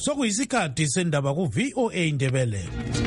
Sokuyisikhathi sendaba ku VOA Ndebele.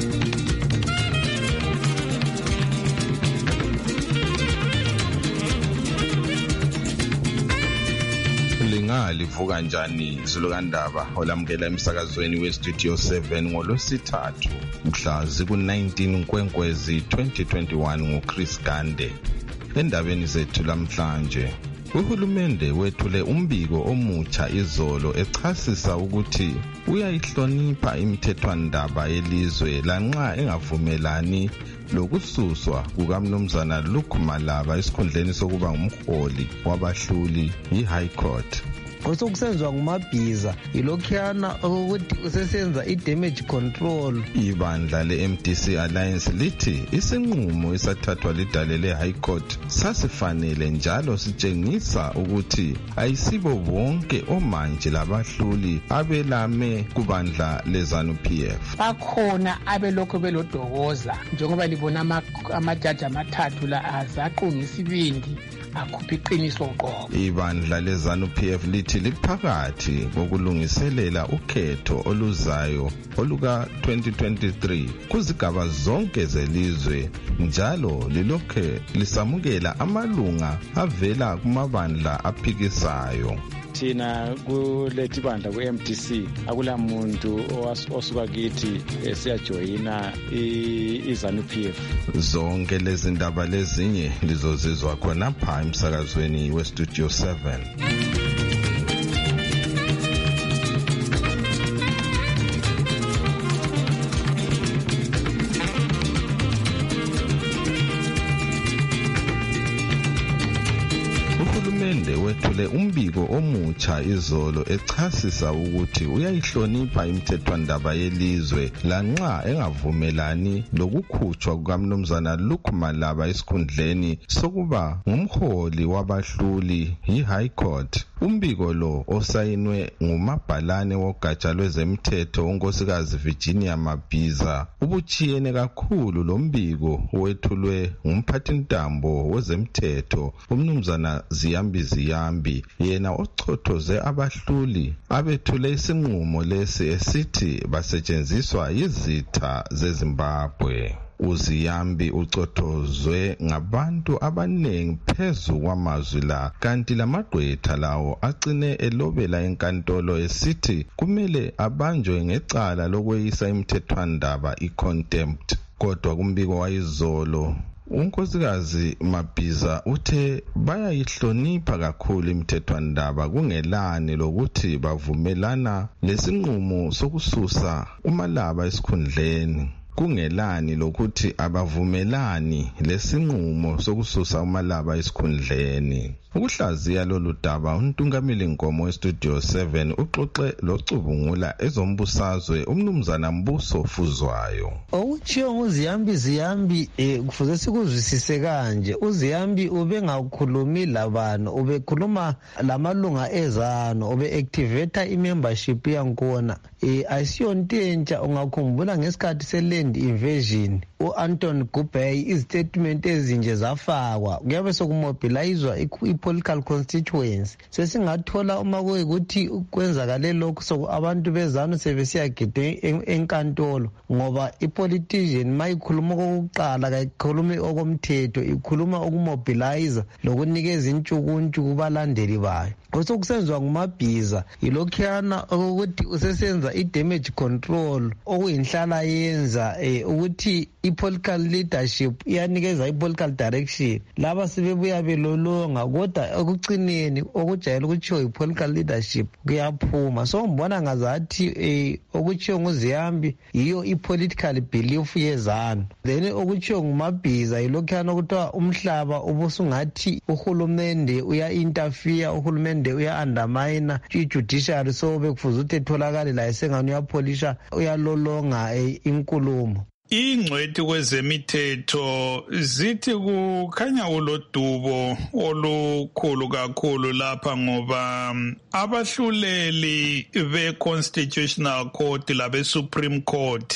Livuka njani Zulukandaba olamukela emsakazweni weStudio 7 ngolwesithathu mhla ziku-19 Nkwenkwezi 2021 nguChris Gande. Endabeni zethu namhlanje, uhulumende wethule umbiko omutsha izolo echasisa ukuthi uyayihlonipha imithethwandaba yelizwe lanxa engavumelani lokususwa kukaMnumzana Luke Malaba esikhundleni sokuba ngumholi wabahluli yi-High Court. Osokusenziwa ngumabhiza ilokhiyana ukuthi usesenza i-damage control. Ibandla le-MDC Alliance lithi isinqumo esathathwa lidale le-High Court sasifanele njalo sitshengisa ukuthi ayisibo bonke omanje labahluli abelame kubandla leZANU-PF. Bakhona abelokho belodokoza njengoba libona amajaji amathathu la azaqunga isibindi akhupha iqiniso qobo. Ibandla leZANU-PF lithi liphakathi kokulungiselela ukhetho oluzayo oluka 2023 kuzigaba zonke zelizwe, njalo lilokhe lisamukela amalunga avela kumabandla aphikisayo. Thina kulethi bandla ku-MDC akula muntu osuka kithi siyajoyina iZANU-PF. Zonke lezi ndaba lezinye lizozizwa khonapha emsakazweni weStudio 7. Uhulumende wethule umbiko omutsha izolo echasisa ukuthi uyayihlonipha imithethwandaba yelizwe lanxa engavumelani lokukhutshwa kukaMnumzana Luke Malaba esikhundleni sokuba ngumholi wabahluli yi-High Court. Umbiko lo osayinwe ngumabhalane wogatsha lwezemthetho unkosikazi Virginia Mabhiza ubuchiyene kakhulu lo mbiko wethulwe ngumphathintambo wezemthetho uMnumzana Ziyambi, yena ochothoze abahluli abethule isinqumo lesi esithi basetshenziswa yizitha zeZimbabwe. uZiyambi ucothozwe ngabantu abanengi phezu kwamazwi la, kanti lamagqwetha lawo agcine elobela enkantolo esithi kumele abanjwe ngecala lokweyisa imithethwandaba i-contempt. Kodwa kumbiko wayizolo unkosikazi Mabhiza uthe bayayihlonipha kakhulu imithethwandaba kungelani lokuthi bavumelana lesinqumo sokususa uMalaba esikhundleni. Kungelani lokuthi abavumelani lesinqumo sokususa uMalaba esikhundleni. Ukuhlaziya lolu daba untungameli Nkomo weStudio 7 uxoxe locubungula ezombusazwe uMnumzana Mbuso Fuzwayo. Okuchiyo uZiyambi kufuze sikuzwisise kanje. uZiyambi ubengakhulumi labanu, ubekhuluma lamalunga ezano, ube-activate i-membership yankona. Asiyonto entsha. Ungakhumbula ngesikhathi se-land invasion u-Anton Gubey izitatement ezinje zafakwa, kuyabe sokumobilizwa i-political constituency. Sesingathola uma kuyikuthi kwenzakale lokho so abantu bezanu sebesiyagida enkantolo, ngoba i-politician mayikhuluma okokuqala kayikhulumi okomthetho, ikhuluma okumobilize lokunikeza intshukuntshu kubalandeli bayo. Osokusenziwa ngumabhiza ilokhiyana ukuthi usesenza i-damage control okuyinhlala yenza ukuthi i-political leadership iyanikeza i-political direction. Laba sebebuya belolonga, kodwa ekucineni okujayele ukuchiyo i-political leadership kuyaphuma. So ngibona ngazathi okuchiyo nguZiyambi yiyo i-political belief yezanu. Then okuchiyo ngumabhiza ilokhiyana ukuthiwa umhlaba ubusungathi uhulumende uya-interfere, uhulumende uya-undermine i-judiciary, so bekufuze ukuthi etholakale la esengani uyapholisha uyalolonga inkulumo. Ingcwethi kwezemithetho zithi kukhanya ulodubo olukhulu kakhulu lapha, ngoba abahluleli be-Constitutional Court labe-Supreme Court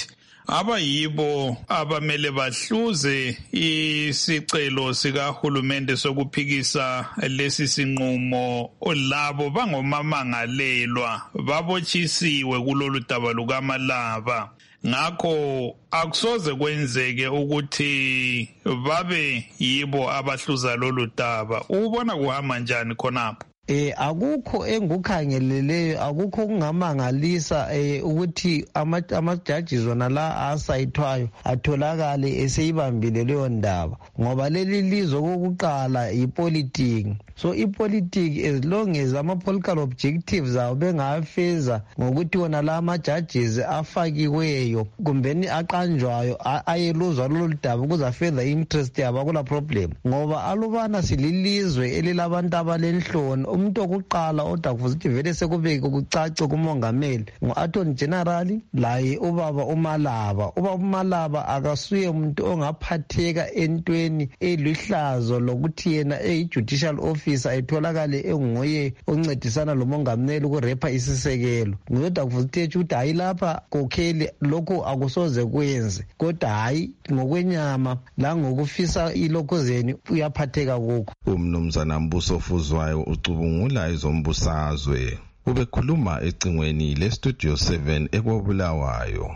abayibo abamele bahluze isicelo sikahulumende sokuphikisa lesi sinqumo labo bangomamangalelwa babotshisiwe kulolu daba lukaMalaba. Ngakho akusoze kwenzeke ukuthi babe yibo abahluza lolu daba. Ubona kuhamba njani khonapho? Akukho engukhangeleleyo, akukho kungamangalisa ukuthi amajaji zona la asayithwayo atholakale eseyibambile leyo ndaba, ngoba leli lizwe kokuqala ipolitiki. So ipolitiki, as long as ama-political objectives awo bengafeza ngokuthi wona la ama-judges afakiweyo kumbeni aqanjwayo ayeluzwa lolu daba ukuze afeza interest yabo, akula problem. Ngoba alubana sililizwe elilabantu abalenhloni, umuntu okuqala odwa kufuze ukuthi vele sekubeke kucace kumongameli ngo-Attorney General laye ubaba uMalaba. Ubaba uMalaba akasuye umuntu ongaphatheka entweni eluhlazo lokuthi yena eyi-judicial officer etholakale enguye oncedisana lomongameli ukurepha isisekelo. Ngodwa kufuze ukuthi hayi lapha kokheli lokhu akusoze kwenze, kodwa hayi ngokwenyama la ngokufisa ilokhozeni uyaphatheka kukho. Umnumzana Mbuso Fuzwayo ucubungula izombusazwe ubekhuluma ecingweni leStudio 7 eKobulawayo.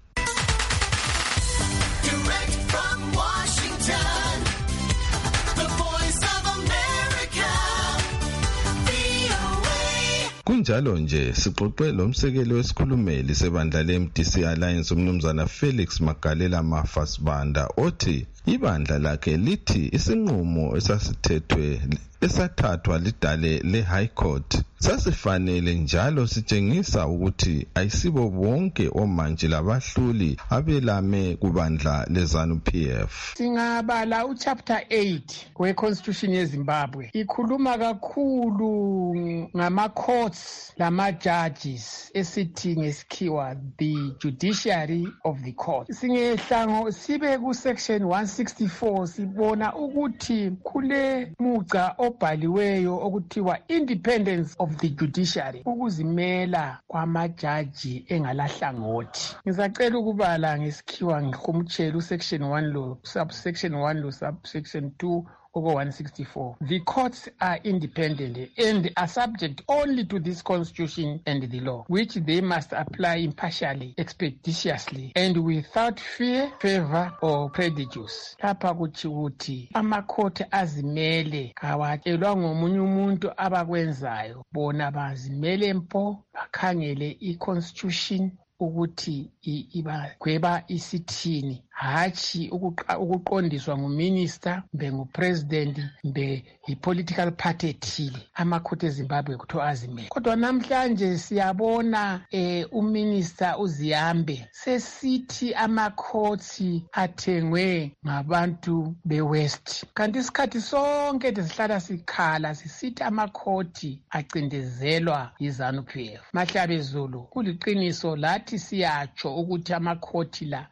Kunjalo nje sixoxe lomsekeli wesikhulumeli sebandla leMDC Alliance umnumzana Felix Magalela Mafasibanda othi ibandla lakhe lithi isinqumo esathathwa lidale le-High Court sasifanele njalo sitshengisa ukuthi ayisibo bonke omanje labahluli abelame kubandla leZANU-PF. Singabala uchapter 8 we-Constitution yeZimbabwe ikhuluma kakhulu ngama-courts lama-judges esithi ngesikhiwa the judiciary of the court. Singehlango sibe ku-section 164 sibona ukuthi kule muca obhaliweyo okuthiwa independence of the judiciary, ukuzimela kwamajaji engalahlangothi. Ngizacela ukubala ngesikhiwa ngihumutshela usection 1 lo subsection 1 lo subsection 2 over 164. The courts are independent and are subject only to this constitution and the law, which they must apply impartially, expeditiously, and without fear, favor, or prejudice. Lapha kuthi ukuthi amakhoti azimele kawatshelwa ngomunye umuntu abakwenzayo, bona bazimele mpo bakhangele i-constitution ukuthi ibagweba isithini, hachi ukuqondiswa nguminister mbe ngupresident mbe i-political party ethile. Amakhoti eZimbabwe kuthiwa azimele. Kodwa namhlanje siyabona uminister uZiyambe sesithi amakhoti athengwe ngabantu be-West. Kanti isikhathi sonke sihlala sikhala sisithi amakhoti acindezelwa yiZANU-PF. Mahlabe Zulu, kuliqiniso lathi siyatsho ukuthi amakhoti la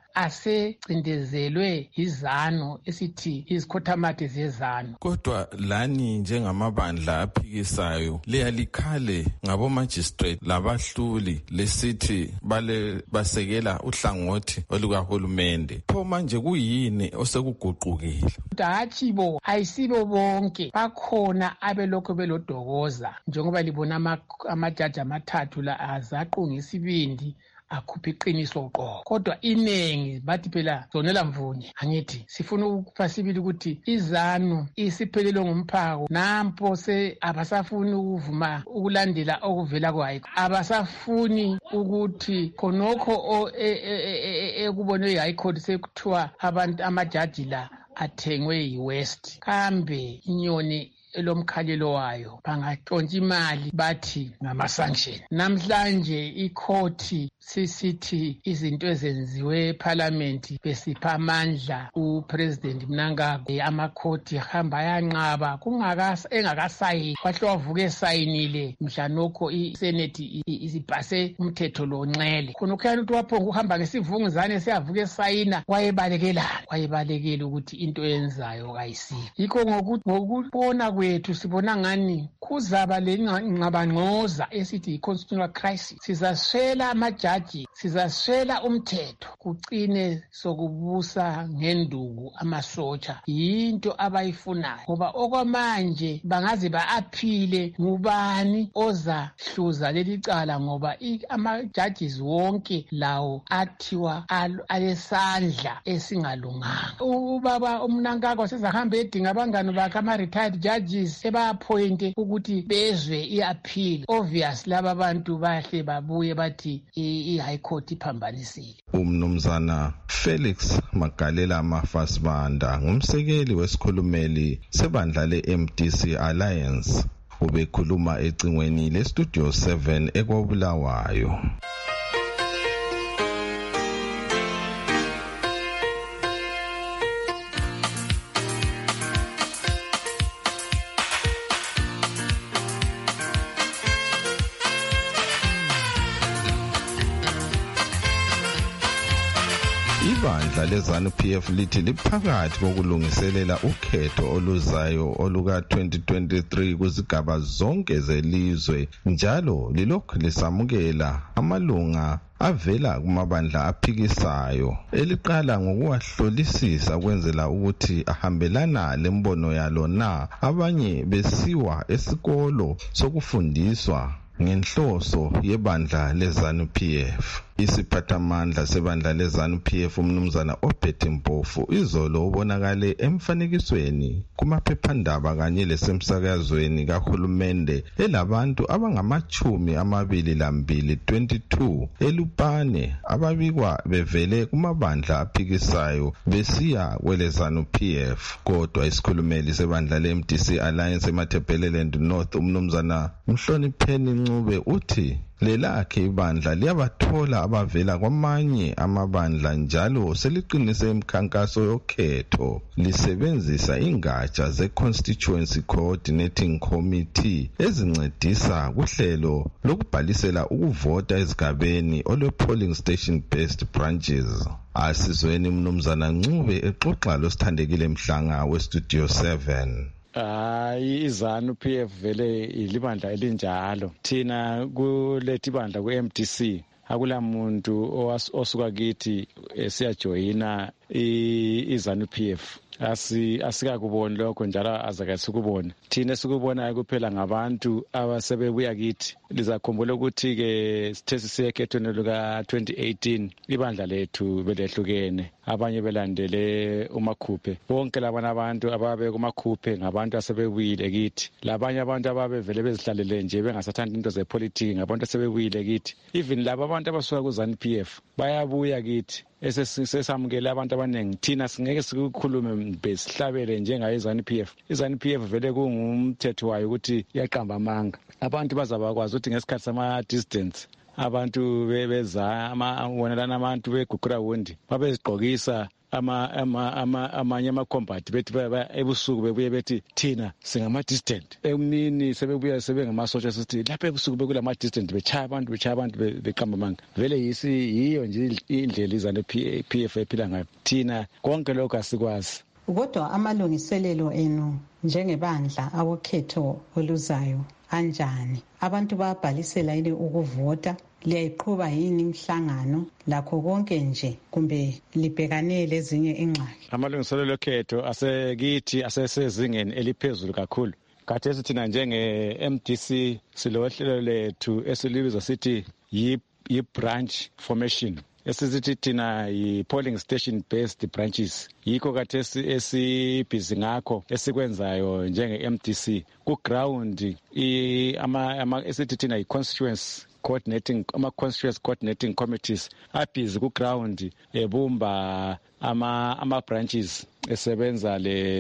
asecindezelwe yiZANU esithi izikhothamathi zeZANU. Kodwa lani njengamabandla aphikisayo liyalikhale ngabo-magistrate labahluli lesithi basekela uhlangothi olukahulumende. Pho manje kuyini osekuguqukile? Hatshi bo ayisibo bonke, bakhona abelokho belodokoza njengoba libona amajaji amathathu la azaqunga isibindi akhupha iqiniso qo. Kodwa inengi bathi phela zonela mvunye, angithi sifuna ukupha sibili ukuthi iZANU isiphelelwe ngumphako, nampo se abasafuni ukuvuma ukulandela okuvela kwayo, abasafuni ukuthi khonokho ekubonwe yi-High Court sekuthiwa abantu amajaji la athengwe yi-West. Kambe inyoni elomkhalelo wayo bangatshontsha imali bathi ngama-sanction. Namhlanje ikhoti sisithi izinto ezenziwe eParliament besipha amandla uPresident Mnangagwa, amakhoti hamba yanqaba engakasayini, wahle wavuka esayinile mhlanokho iSenate isipase umthetho lo nxele. Khonokho ukuthi waphonga uhamba ngesivunguzane siyavuka esayina, wayebalekela ukuthi into yenzayo kayisiyo. Yikho ngokubona kwethu sibona ngani kuzaba lengxabangxoza esithi i-constitutional crisis. Sizaswela amajaji, sizaswela umthetho, kucine sokubusa ngenduku amasotsha. Yinto abayifunayo ngoba okwamanje bangaze ba-aphile ngubani ozahluza leli cala ngoba ama-judges wonke lawo athiwa alesandla esingalunganga. Ubaba uMnankagwa sezahamba edinga abangane bakhe ama-retired judges eba-appointe ukuthi bezwe i-appeal. Obvious laba bantu bahle babuye bathi i-high court iphambanisile. Umnumzana Felix Magalela Mafasibanda ngumsekeli wesikhulumeli sebandla le-MDC Alliance ubekhuluma ecingweni le-Studio 7 eKwaBulawayo. Ibandla leZANU-PF lithi liphakathi kokulungiselela ukhetho oluzayo oluka-2023 kuzigaba zonke zelizwe njalo lilokhu lisamukela amalunga avela kumabandla aphikisayo eliqala ngokuwahlolisisa ukwenzela ukuthi ahambelana lembono yalo na abanye besiwa esikolo sokufundiswa ngenhloso yebandla leZANU-PF. Isiphathamandla sebandla leZANU-PF umnumzana Obed Mpofu izolo ubonakale emfanekisweni kumaphephandaba kanye lesemsakazweni kahulumende elabantu abangama-22 22 eLupane ababikwa bevele kumabandla aphikisayo besiya kweleZANU-PF. Kodwa isikhulumeli sebandla le-MDC Alliance eMatabeleland North umnumzana Mhlonipheni Ncube uthi lelakhe ibandla liyabathola abavela kwamanye amabandla njalo seliqinise imikhankaso yokhetho lisebenzisa ingatsha ze-Constituency Coordinating Committee ezincedisa kuhlelo lokubhalisela ukuvota ezigabeni olwe-polling station based branches. Asizweni mnumzana Ncube exoxa losithandekile Mhlanga we-Studio 7. iZANU-PF vele ilibandla elinjalo. Thina kulethi bandla ku-MDC akulamuntu osuka kithi siyajoyina iZANU-PF. Asikakuboni lokho njalo azake sikubone. Thina sikubonayo kuphela ngabantu abasebebuya kithi. Lizakhumbula ukuthi-ke sithe sisekhethweni luka-2018 ibandla lethu belehlukene. Abanye belandele uMakhuphe. Bonke labana abantu ababe kuMakhuphe ngabantu asebebuyile kithi. Labanye abantu ababevele bezihlalele nje bengasathanda into zepolitiki ngabantu asebebuyile kithi. Even laba abantu abasuka kuZANU-PF bayabuya kithi. Sesamukele abantu abaningi. Thina singeke sikukhulume besihlabele njengaye iZANU-PF. iZANU-PF vele kungumthetho wayo ukuthi iyaqamba amanga. Abantu bazabakwazi ukuthi ngesikhathi sama-distance abantu beza wonelana abantu begugura wundi babezigqokisa amanye ama-combat bethi ebusuku bebuye bethi thina singama-distant. Emini sebebuya sebengamasotsha sithi lapha ebusuku bekulama-distant bechaya abantu beqamba amanga. Vele yiyo nje indlela iZANU-PF ephila ngayo. Thina konke lokho asikwazi. Kodwa amalungiselelo enu njengebandla awokhetho oluzayo anjani? Abantu bayabhalisela yini ukuvota? Liyayiqhuba yini imhlangano lakho konke nje kumbe libhekane lezinye ingxaki? Amalungiselelo okhetho asekithi asesezingeni eliphezulu kakhulu. Khathesi thina njenge-MDC silohlelo lethu esilibiza sithi yi-branch formation. Esizithi thina yi-polling station based branches. Yikho khathesi esibhizi ngakho esikwenzayo njenge-MDC ku-ground esithi thina yi-constituency coordinating committees abhizi ku-ground ebumba ama-branches esebenza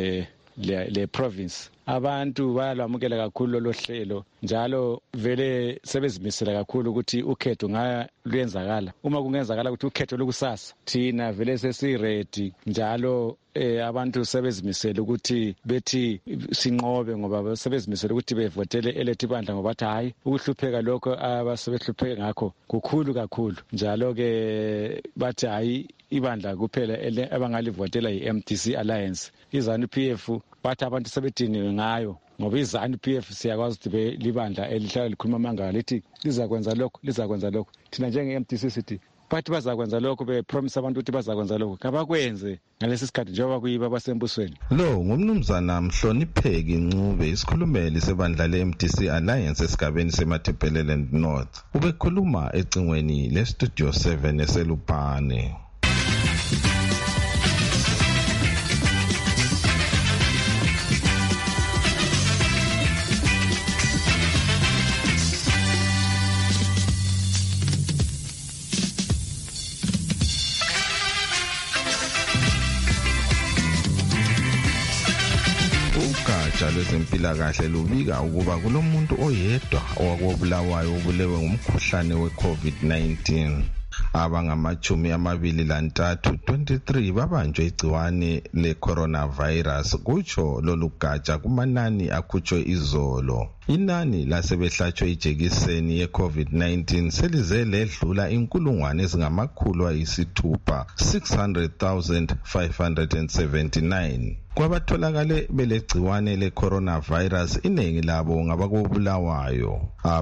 le province. Abantu bayalwamukela kakhulu lolo hlelo njalo vele sebezimisela kakhulu ukuthi ukhetho luyenzakala. Uma kungenzakala ukuthi ukhetho lukusasa thina vele sesiredi njalo abantu sebezimisela ukuthi bethi sinqobe ngoba sebezimisela ukuthi bevotele elethi bandla ngoba bathi hayi ukuhlupheka lokho abasebehlupheke ngakho kukhulu kakhulu njalo ke bathi hayi ibandla kuphela abangalivotela yi-MDC Alliance. iZANU-PF bathi abantu sebediniwe ngayo ngoba izanu PF siyakwazi ukuthi libandla elihlala likhuluma amanga lithi lizakwenza lokho thina njenge-MDC sithi bathi bazakwenza lokho bepromise abantu ukuthi bazakwenza lokho kabakwenze ngalesi sikhathi njengoba kuyiba abasembusweni. Lo ngumnumzana Mhlonipheki Ncube, isikhulumeli sebandla le-MDC Alliance esigabeni seMatabeleland North, ubekhuluma ecingweni le-Studio 7 eselupane. Ugatsha lwezempilakahle lubika ukuba kulomuntu oyedwa owakobulawayo obulewe ngumkhuhlane we-COVID-19. Abangama-23 23 babanjwe igciwane le-coronavirus kutsho lolu gatsha kumanani akhutshwe izolo. Inani lasebehlatshwe ijekiseni ye-COVID-19 selize ledlula 600,579. Kwabatholakale belegciwane le-coronavirus iningi labo ngabakobulawayo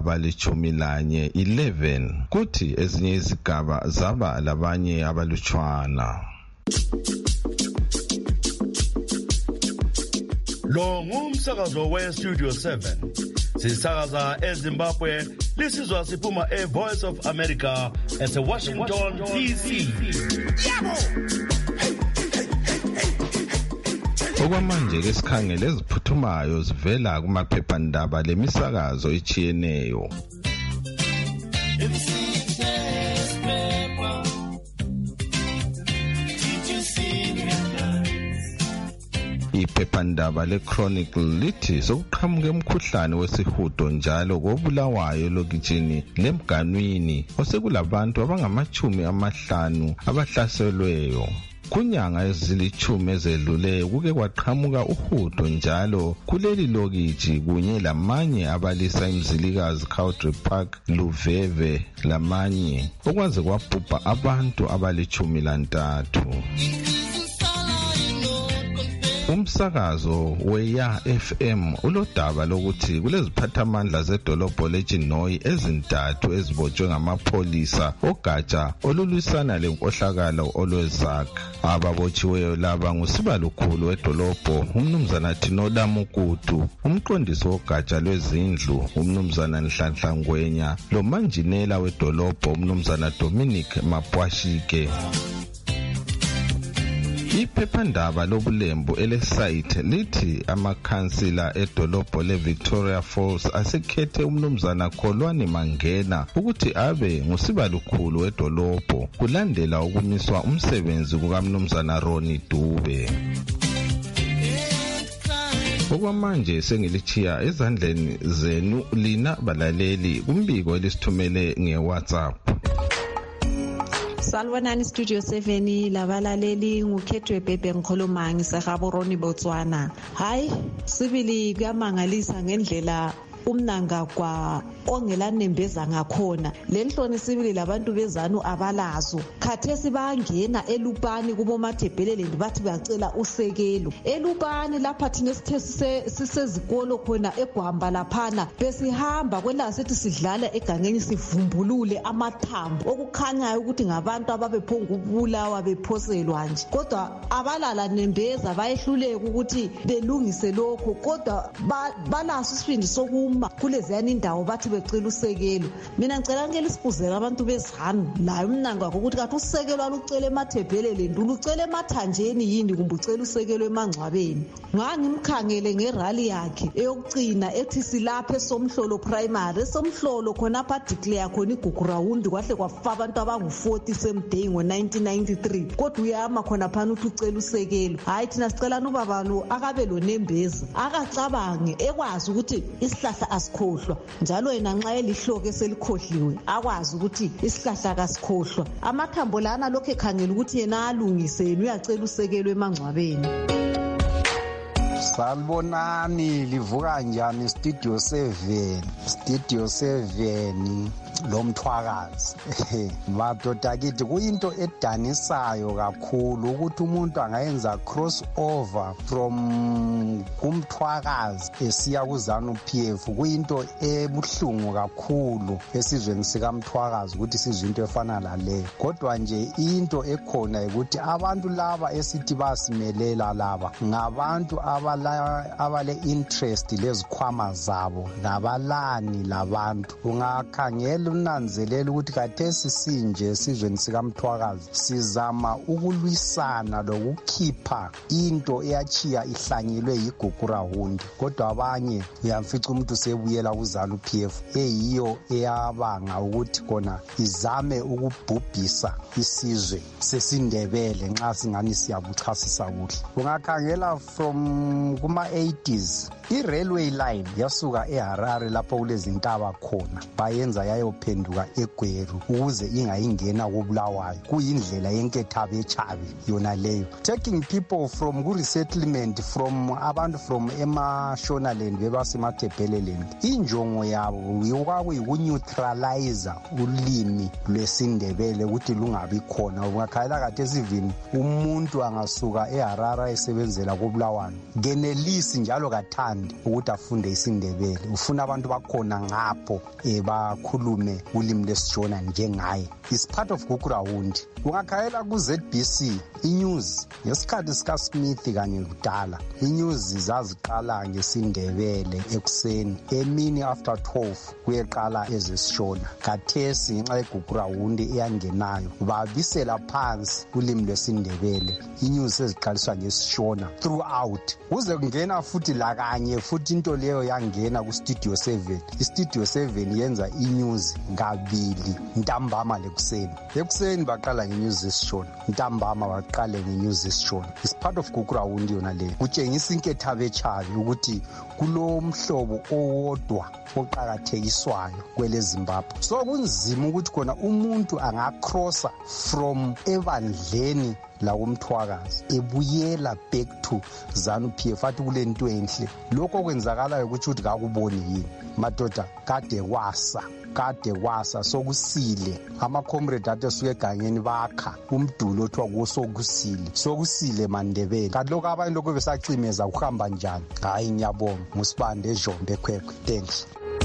abali-11 kuthi ezinye izigaba zaba labanye abalutshwana. Lo ngumsakazo we-Studio 7 sisakaza eZimbabwe lisizwa siphuma e-Voice of America ese-Washington DC. Okwamanje ke sikhangele eziphuthumayo zivela kumaphephandaba lemisakazo etshiyeneyo. Iphephandaba le-Chronicle lithi sokuqhamuke umkhuhlane wesihudo njalo kobulawayo lokitshini lemganwini osekulabantu abangama-50 abahlaselweyo. Kunyanga ezili-10 ezedluleyo kuke kwaqhamuka uhudo njalo kuleli lokitshi kunye lamanye abalisa imzilikazi Country Park, Luveve lamanye okwaze kwabhubha abantu abali-13. Umsakazo weya FM ulodaba lokuthi kuleziphathamandla zedolobho leChinoyi ezintathu ezibotshwe ngamapholisa ogatsha olulwisana lenkohlakalo olwezak. Ababotshiweyo laba ngusibalukhulu wedolobho umnumzana Thinoda Mukutu, umqondisi wogatsha lwezindlu umnumzana Nhlanhla Ngwenya lomanjinela wedolobho umnumzana Dominic Mapwashike. Iphephandaba lobulembu elesite lithi amakhansila edolobho leVictoria Falls asekhethe umnumzana Kholwane Mangena ukuthi abe ngusibalukhulu wedolobho kulandela ukumiswa umsebenzi kukamnumzana Ronnie Dube. Okwamanje sengilichiya ezandleni zenu lina balaleli kumbiko elisithumele ngeWhatsApp. Salwanani Studio 7 labalaleli ngukhethwe Bhebhe ngikhuluma ngiseGaborone Botswana. Hayi sibili kuyamangalisa ngendlela umnangagwa ongelanembeza ngakhona. Lenhloni sibili labantu bezanu abalazo. Khathesi bangena elupani kubo Matabeleland bathi bacela usekelo. Elupani lapha thina sisezikolo khona eGwamba laphana besihamba kwela sithi sidlala egangeni sivumbulule amathambo okukhanya ukuthi ngabantu ababephonga ukubulawa bephoselwa nje. Kodwa abalala nembeza bayehluleka ukuthi belungise lokho kodwa balaso isibindi sokuma kuleziyani indawo bathi becela usekelo. Mina ngicela ngeke lisibuzele abantu bezanu la umnangagwa ukuthi kathi usekelo alucela eMatabeleland ulucela eMathanjeni yini kumbe ucela usekelo emangcwabeni. Ngangimkhangele ngerally yakhe eyokugcina ethi silapha eSomhlolo primary eSomhlolo khona pha declare khona igugurawundi kwahle kwafa abantu abangu40 semday ngo1993 kodwa uyama khona phana uthi ucela usekelo. Hayi thina sicelana ubaba lo akabe lo nembezi akacabange ekwazi ukuthi isihlahla asikhohlwa njalo yena nxa elihloko eselikhohliwe akwazi ukuthi isihlahla kasikhohlwa. Amathambo lana lokho ekhangela ukuthi yena alungise yena uyacela usekelo emangcwabeni. Salibonani livuka njani Studio 7 Studio 7 lomthwakazi. Madoda kithi kuyinto edanisayo kakhulu ukuthi umuntu angayenza cross over from kumthwakazi esiya kuZANU PF. Kuyinto ebuhlungu kakhulu esizweni sikamthwakazi ukuthi sizwe into efana laleyo. Kodwa nje into ekhona ukuthi abantu laba esithi basimelela laba ngabantu abale interest lezikhwama zabo, nabalani labantu. Ungakhangela unanzelela ukuthi kathesi sinje esizweni sikamthwakazi sizama ukulwisana lokukhipha into eyachiya ihlanyelwe yigugurahundi, kodwa abanye uyamfica umuntu sebuyela kuZANU PF eyiyo eyabanga ukuthi kona izame ukubhubhisa isizwe sesiNdebele nxa singani siyabuchasisa kuhle. Ungakhangela from kuma-80s i-railway line yasuka eHarare lapho kulezintaba khona bayenza yayophenduka eGweru ukuze ingayingena koBulawayo. Kuyindlela yenkethabechabe yona leyo, taking people from ku-resettlement from abantu from eMashonaland bebasemaThebeleland. Injongo yabo kwakuyikuneutralizer ulimi lwesiNdebele ukuthi lungabi khona. Ungakhayela kade sivini umuntu angasuka eHarare esebenzela koBulawayo genelisi njalo kathandi ukuthi afunde isiNdebele, ufuna abantu bakhona ngapho bakhulume ulimi lesishona njengaye. Is part of Gukurahundi. Ungakhayela ku-ZBC inews ngesikhathi sikaSmith kanye kudala inews zaziqala ngesiNdebele ekuseni, emini after 12 kuyeqala ezesishona. Kathesi ngenxa yeGukurahundi eyangenayo babisela phansi ulimi lwesiNdebele, inews eziqaliswa ngesishona throughout kuze kungena futhi lakanye futhi into leyo yangena kuStudio 7. iStudio 7 yenza inews kabili, ntambama lekuseni. Ekuseni baqala ngenews esishona, ntambama baqale ngenews esishona. Is part of Gukurahundi yona leyo. Kutshengisa inkethabechabe ukuthi kulo mhlobo owodwa oqakathekiswayo kwele Zimbabwe. So kunzima ukuthi khona umuntu angacrossa from ebandleni la umthwakazi ebuyela back to ZANU PF athi kule nto enhle. Lokho kwenzakalayo ukuthi kakuboni yini madoda, kade kwasa sokusile. Ama-comrade athi esuke egangeni bakha umdulo othiwa kuwo sokusile Mandebele. Kanti lokho abanye lokho besacimeza kuhamba njani? Hayi ngiyabonga nguSibande eJombe ekhwekhwe. Thanks.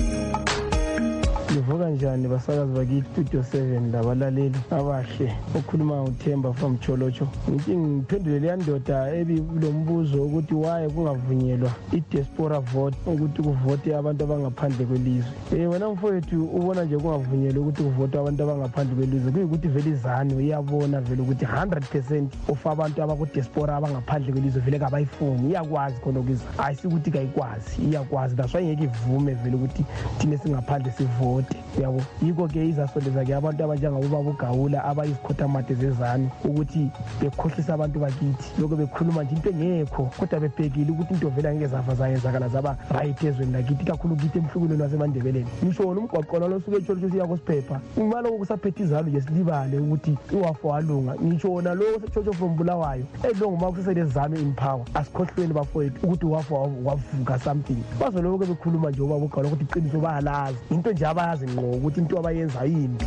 Livuka njani basakazi bakithi Studio 7 labalaleli abahle, okhuluma uThemba from Cholocho. Ngithi ngiphendulele yandoda ebilombuzo ukuthi why kungavunyelwa i-diaspora vote ukuthi kuvote abantu abangaphandle kwelizwe. Wena mfowethu ubona nje kungavunyelwa ukuthi kuvote abantu abangaphandle kwelizwe kuyikuthi vele iZANU iyabona vele ukuthi 100% of abantu abaku-diaspora abangaphandle kwelizwe vele kabayifuni, iyakwazi khona ukuthi ayisikuthi kayikwazi, iyakwazi. That's why ngeke ivume vele ukuthi thina singaphandle sivote. Yabo yiko ke izasondeza ke abantu abanjengabo Gawula abayizikhothamade zeZANU ukuthi bekhohlisa abantu bakithi lokho bekhuluma nje into engekho, kodwa bebhekile ukuthi into vela ngeke zafa zayenzakala zaba right ezweni lakithi, kakhulu kithi emhlukweni waseMandebeleni. Ngisho umgwaqo lo suke eTsholotsho siya kuSiphepha imali okusaphethe iZANU nje silibale ukuthi iwafo walunga. Ngisho wona lo seTsholotsho from Bulawayo elongo makusele ZANU in power, asikhohlweni bafowethu ukuthi uwafo wavuka something. Bazoloko bekhuluma nje Gawula ukuthi iqiniso bayalazi into nje abayazi ngqo ukuthi into abayenza yini.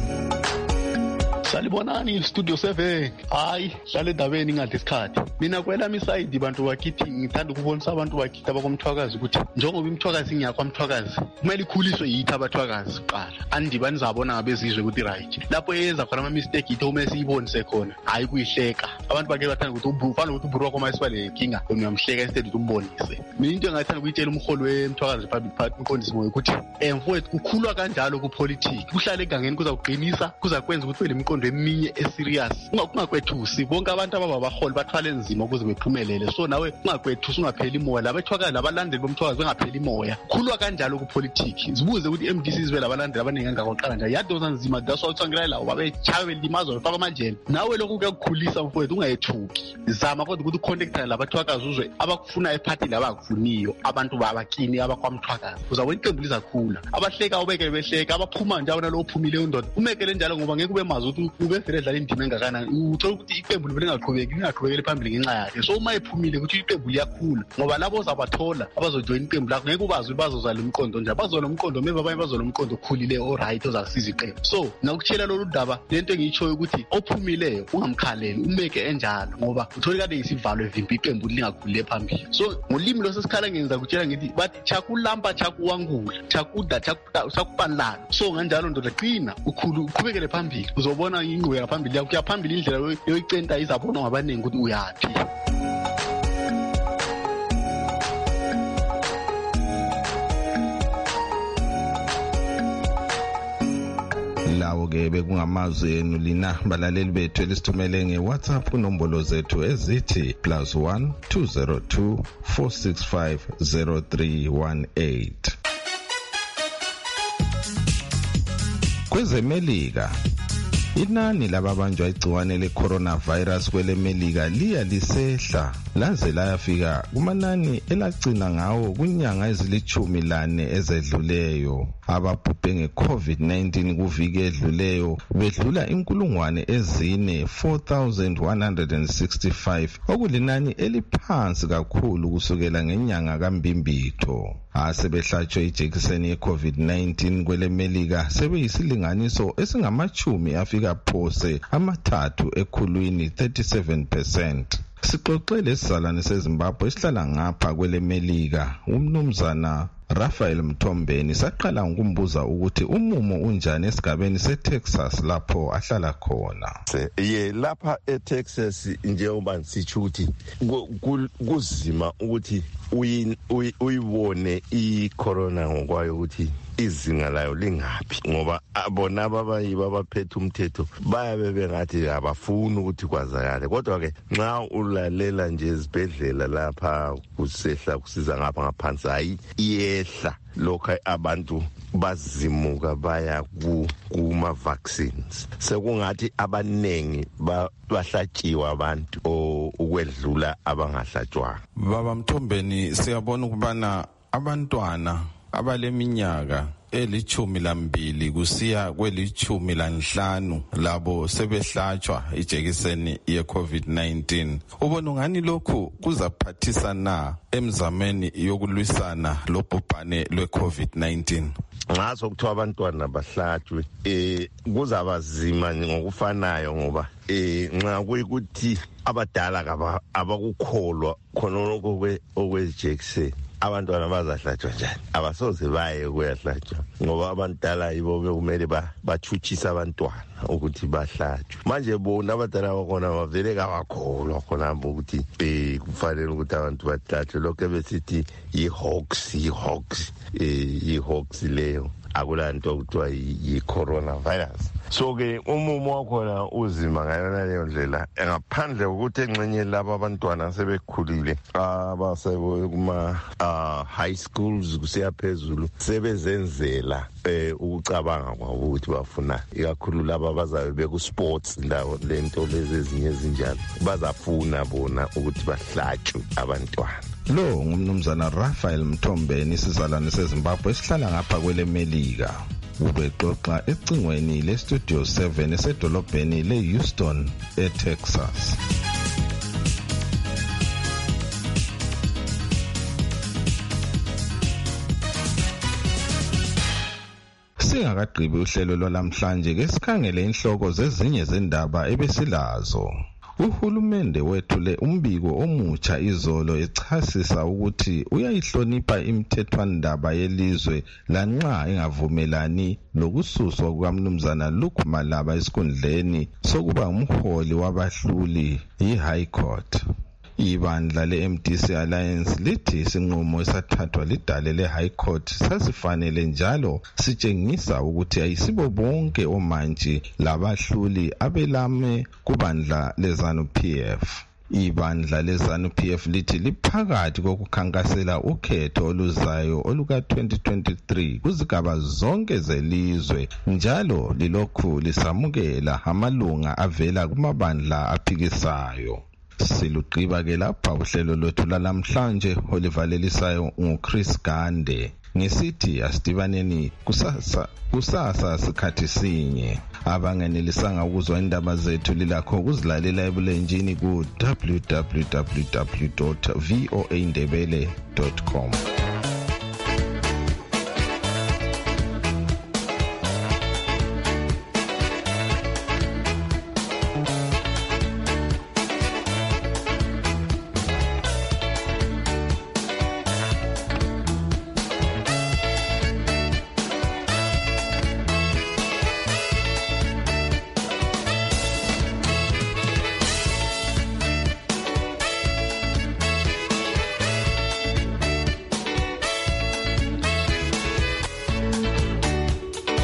Salibonani Studio 7. Hayi hlale endabeni ngadle isikhathi. Mina kwelami isayidi bantu bakithi ngithanda ukubonisa abantu bakithi abakomthwakazi ukuthi njengoba imthwakazi ngiyakho amthwakazi kumele ikhuliswe yithi abathwakazi kuqala. Andibani zabona ngabezizwe ukuthi right. Lapho yenza khona ama mistake yithi uma siyibonise khona hayi kuyihleka. Abantu bake bathanda ukuthi ufana ukuthi ubhuru wakho mayisiba lenkinga uyamhleka instead ukuthi umbonise. Mina into engathanda ukuyitshela umholi wemthwakazi Public Party uMqondisi Moyo ukuthi mfowethu kukhulwa kanjalo ku politics. Kuhlale egangeni kuza kuqinisa kuza kwenza ukuthi ube eminye eserious. Ungakwethusi bonke abantu ababaholi bathwale nzima ukuze bephumelele. So nawe ungakwethusi ungapheli imoya. Labathwakazi labalandeli bomthwakazi bengapheli imoya. Khulwa kanjalo ku politics. Zibuze ukuthi MDCs belabalandeli abaningi kangaka nje yadoza nzima daso uthangela lawo babechawe belimazo befaka amajele. Nawe lokhu kuyakukhulisa mfowethu ungayethuki. Zama kodwa ukuthi uconnectane labathwakazi uzwe abakufuna eparty labakufuniyo abantu babakini abakwamthwakazi. Uzawona iqembu lizakhula. Abahleka ubeke behleka abaphuma njalo nalo ophumile undoda. Umekele njalo ngoba ngeke ube mazi ukuthi ubevele dlala indima engakanani uthola ukuthi iqembu lingaqhubekeli phambili ngenxa yakhe. So uma ephumile ukuthi iqembu liyakhula ngoba labo ozabathola abazojoyina iqembu lakho ngeke ubazi bazozala umqondo njani. Bazola umqondo maybe abanye bazola umqondo okhulile oright ozasiza iqembu. So ngakutshela lolu daba lento engiyitshoyo ukuthi ophumileyo ungamkhaleli umeke enjalo ngoba uthola kade isivalo evimpa iqembu lingakhulile phambili. So ngolimi losesikhala ngenza kutshela ngithi bathi chakulamba chakuwangula chakuda chakupanlana. So kanjalo ndoda qina uqhubekele phambili uzobona ingqubeka phambili yakho kuya phambili indlela yoyicenta izabona ngabaningi ukuthi uyathi. Lawo ke bekungamazwi enu lina balaleli bethu elisithumele ngeWhatsApp kunombolo zethu ezithi +1 202 465 0318. Kwezemelika inani lababanjwa igciwane le-coronavirus kwelemelika liya lisehla laze layafika kumanani elagcina ngawo kunyanga ezili-14 ezedluleyo. Ababhubhe nge-COVID-19 kuviki edluleyo bedlula 4,165 okulinani eliphansi kakhulu kusukela ngenyanga kaMbimbitho. Asebehlatshwe ijekiseni ye-COVID-19 kwelemelika sebeyisilinganiso esingamachumi afika phose amathathu ekhulwini 37%. Sixoxe lesizalwane seZimbabwe esihlala ngapha kwelemelika umnumzana Raphael Mthombeni saqala ngokumbuza ukuthi umumo unjani esigabeni seTexas lapho ahlala khona. Lapha eTexas njengoba ngisitsho ukuthi kuzima ukuthi uyibone icorona ngokwayo ukuthi izinga layo lingaphi ngoba bona abayiba abaphethe umthetho bayabe bengathi abafuni ukuthi kwazakale. Kodwa ke nxa ulalela nje ezibhedlela lapha kusehla kusiza ngapha ngaphansi hayi iyehla lokho abantu bazimuka baya kuma vaccines. Sekungathi abanengi bahlatshiwa abantu ukwedlula abangahlatshwanga. Baba Mthombeni siyabona ukubana abantwana abaleminyaka eli-12 kusiya kweli-15 labo sebehlatshwa ijekiseni ye-COVID-19. Ubona ngani lokhu kuzaphathisa na emzameni yokulwisana lobhubhane lwe-COVID-19? Ngaso kuthiwa abantwana bahlatshwe kuzaba zima ngokufanayo ngoba nxa kuyikuthi abadala abakukholwa khona lokho okwejekiseni abantwana bazahlatshwa njani? Abasoze baye ukuyahlatshwa ngoba abantala yibo bekumele bathutshisa abantwana ukuthi bahlatshwe. Manje bona abadala bakhona bavele kabakholwa khona ukuthi kufanele ukuthi abantu bahlatshwe. Lokho besithi yi-hoax leyo akulanto kuthiwa yi-coronavirus. So ke umumo wakhona uzima ngayona leyo ndlela ngaphandle ukuthi engxenye laba abantwana sebekhulile abasebekuma high schools kusiya phezulu sebezenzela ukucabanga kwabo ukuthi bafuna ikakhulu laba bazabe beku-sports ndawo lento lezi ezinye ezinjalo bazafuna bona ukuthi bahlatshwe abantwana. Lo ngumnumzana Raphael Mthombeni isizalwane seZimbabwe esihlala ngapha kwelemelika. Ubexoxa ecingweni leStudio 7 esedolobheni leHouston eTexas. Singakagqibi uhlelo lwalamhlanje ke sikhangele inhloko zezinye zendaba ebesilazo. Uhulumende wethule umbiko omutsha izolo echasisa ukuthi uyayihlonipha imithethwandaba yelizwe lanxa engavumelani lokususwa kukaMnumzana Luke Malaba esikhundleni sokuba umholi wabahluli yi-High Court. Ibandla le-MDC Alliance lithi isinqumo esathathwa lidale le-High Court sasifanele njalo sitshengisa ukuthi ayisibo bonke omantshi labahluli abelame kubandla leZANU-PF. Ibandla leZANU-PF lithi liphakathi kokukhankasela ukhetho oluzayo oluka-2023 kuzigaba zonke zelizwe njalo lilokhu lisamukela amalunga avela kumabandla aphikisayo. Siluqiba ke lapha uhlelo lwethu lalamhlanje olivalelisayo nguChris Gande. ngisithi asidibaneni kusasa sikhathi sinye. Abangenelisanga ukuzwa indaba zethu lilakho ukuzilalela ebulenjini ku www.voaindebele.com.